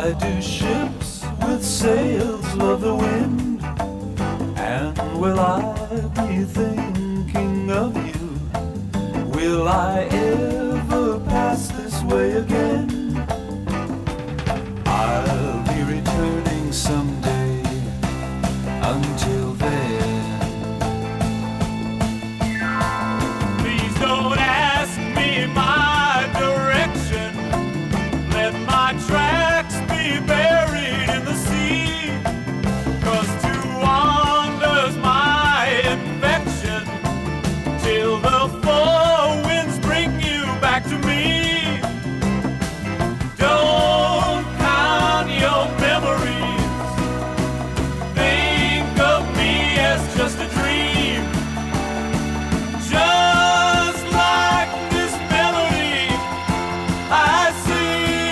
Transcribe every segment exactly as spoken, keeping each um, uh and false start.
Why do ships with sails love the wind? And will I be thinking of you? Will I ever pass this way again? I'll be returning someday. Until then, please don't ask me my direction. Let my tracks be buried in the sea. 'Cause to wander's my infection. Till the four winds bring you back to me. Don't count your memories. Think of me as just a dream. Just like this melody I sing.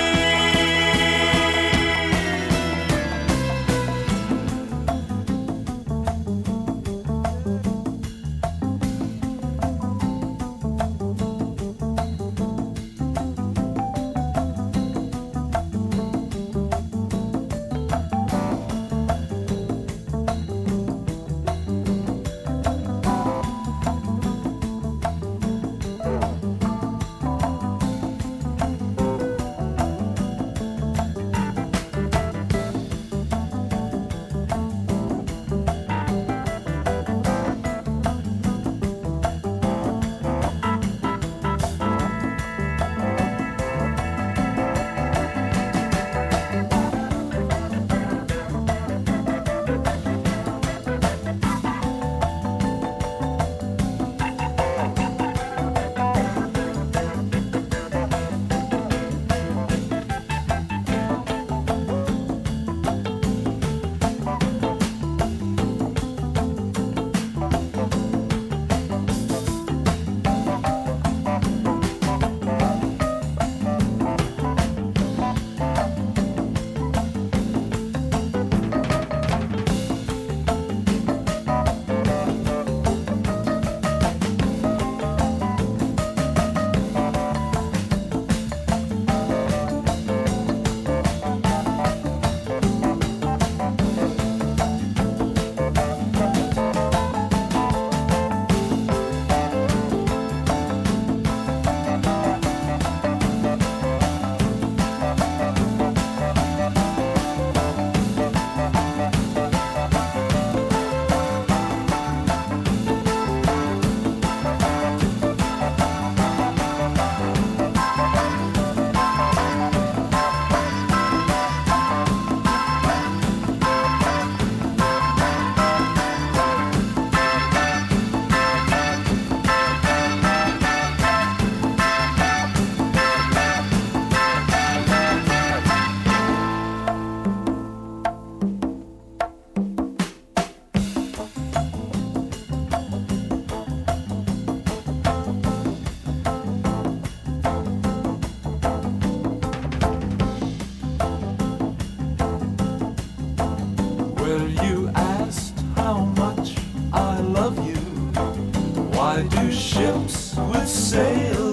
well, you asked how much I love you. Why do ships with sails